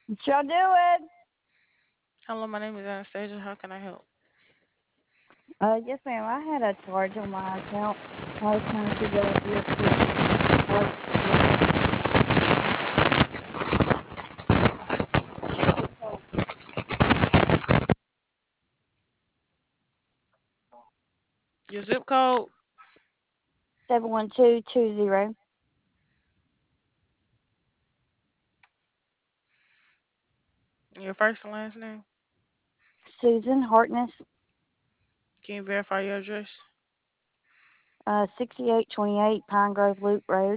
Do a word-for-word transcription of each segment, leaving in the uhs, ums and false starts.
What y'all doing? Hello, my name is Anastasia. How can I help? Uh, yes, ma'am. I had a charge on my account. I was trying to figure out what the charge was. Your zip code, Seven one two two zero. your first and last name. Susan Hartness. Can you verify your address? Uh, sixty-eight twenty-eight Pine Grove Loop Road.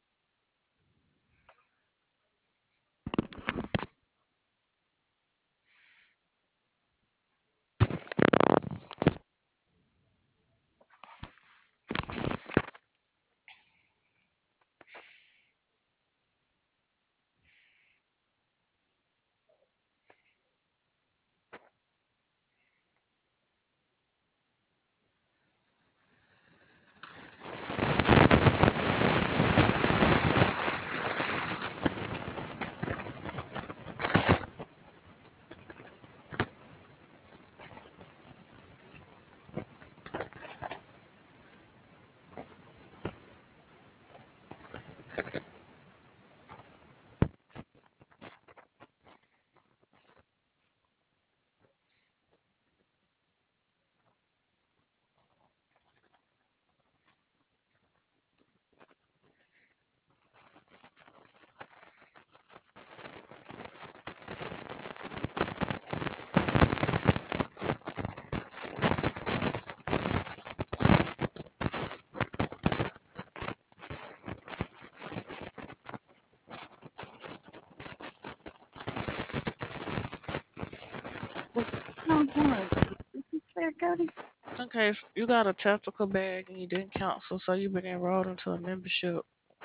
No, no. Is this fair, Cody? Okay, s- you got a tactical bag and you didn't cancel, so you've been enrolled into a membership.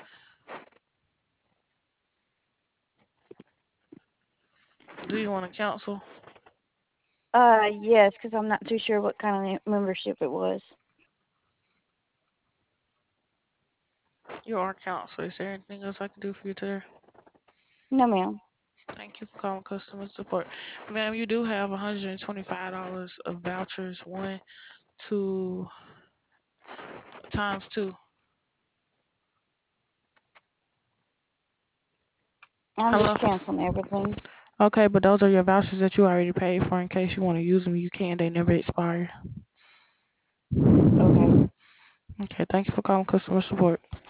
Do you want to cancel? Uh, yes, because I'm not too sure what kind of membership it was. You are canceled. Is there anything else I can do for you today? No, ma'am. Thank you for calling customer support. Ma'am, you do have one hundred twenty-five dollars of vouchers, one, two, times two. I'm just Hello? canceling everything. Okay, but those are your vouchers that you already paid for. In case you want to use them, you can. They never expire. Okay. Okay, thank you for calling customer support.